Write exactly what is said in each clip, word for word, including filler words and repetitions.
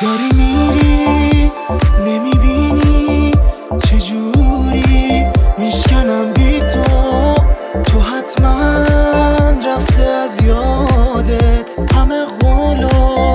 داری میری نمیبینی چجوری میشکنم بی تو. تو حتما رفته از یادت همه قول و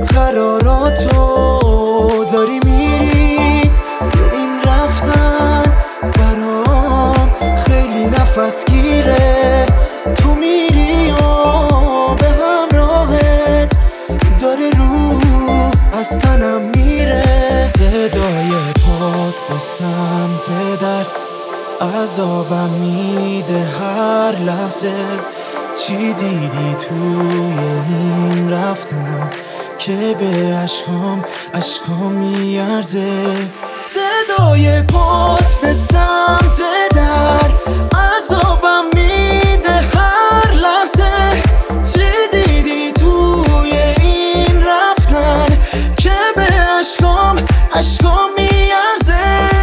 قراراتو. داری میری به این رفتن برام خیلی نفس گیره. تو میری و به همراهت داره رو از تنم میره. صدای پات به سمت در عذابم میده هر لحظه. چی دیدی توی این رفتن که به عشقام عشقام میارزه. صدای پات به سمت در عذابم میده هر لحظه. چی دیدی توی این رفتن که به عشقام عشقام میارزه.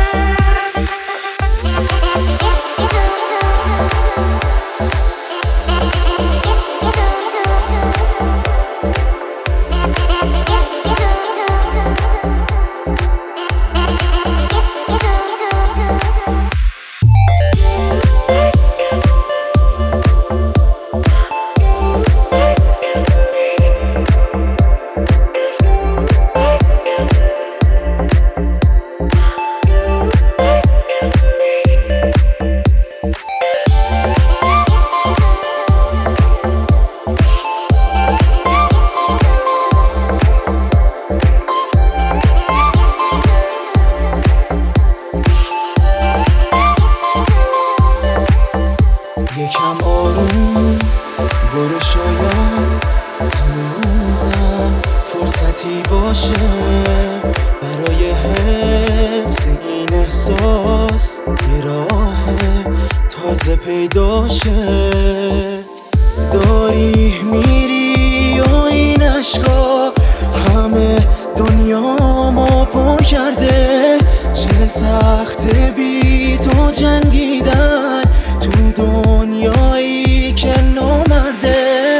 یکم آروم برو، شاید هنوزم فرصتی باشه برای حفظ این احساس. یه راه تازه پیداشه. داری میری و این عشقا همه دنیامو پر کرده. چه سخت بی تو جنگیدن تو دنیایی که نامرده.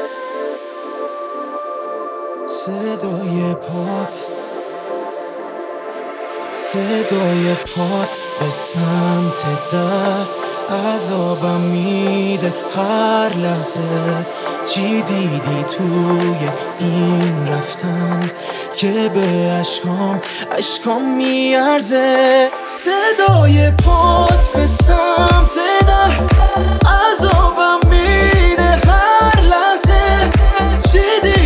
صدای پات صدای پات به سمت در عذابم میده هر لحظه. چی دیدی توی این رفتن که به عشقام عشقام میارزه. صدای پات به سمت در عذابم میده هر لحظه. چی دیدی